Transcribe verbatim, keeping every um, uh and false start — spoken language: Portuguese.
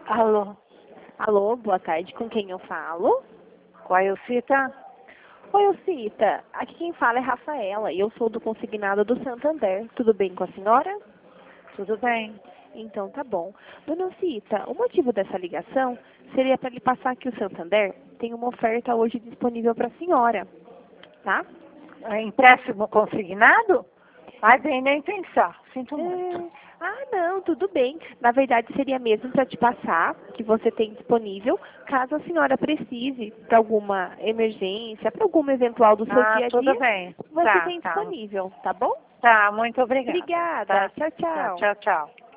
Alô, Alô, boa tarde, com quem eu falo? qual é o cita? Oi, Ocita, aqui quem fala é Rafaela e eu sou do consignado do Santander. Tudo bem com a senhora? Tudo bem? Então tá bom. Dona Ocita, o motivo dessa ligação seria para lhe passar que o Santander tem uma oferta hoje disponível para a senhora, tá? É empréstimo consignado? Ai, bem, nem pensar. Sinto muito. É. Ah, não, tudo bem. Na verdade, seria mesmo para te passar que você tem disponível, caso a senhora precise para alguma emergência, para alguma eventual do seu Ah, dia a tudo dia, bem. você Tá, tem tá. disponível, tá bom? Tá, muito obrigada. Obrigada. Tá, Tchau, tá, tchau. tchau, tchau.